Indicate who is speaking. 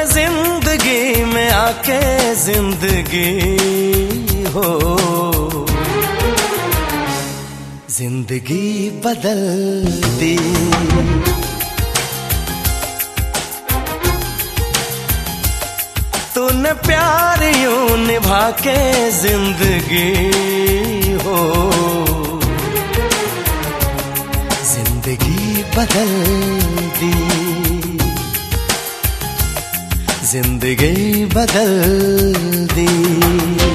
Speaker 1: जिंदगी में आके जिंदगी हो जिंदगी बदल दी। तूने प्यार यूं निभा के जिंदगी हो जिंदगी बदल दी, जिंदगी बदल दी।